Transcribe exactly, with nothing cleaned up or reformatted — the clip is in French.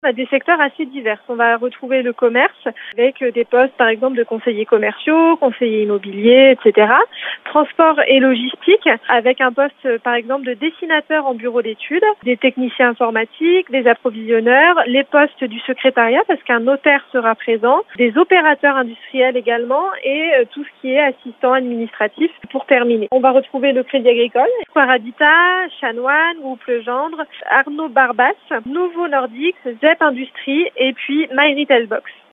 On a des secteurs assez divers. On va retrouver le commerce avec des postes, par exemple, de conseillers commerciaux, conseillers immobiliers, et cetera. Transport et logistique avec un poste, par exemple, de dessinateur en bureau d'études, des techniciens informatiques, des approvisionneurs, les postes du secrétariat parce qu'un notaire sera présent, des opérateurs industriels également et tout ce qui est assistant administratif pour terminer. On va retrouver le Crédit Agricole, Square Habitat, Chanoine, Groupe Legendre, Arnaud Barbas, Nouveau Nordics, Z E P Industrie et puis My Retail Box.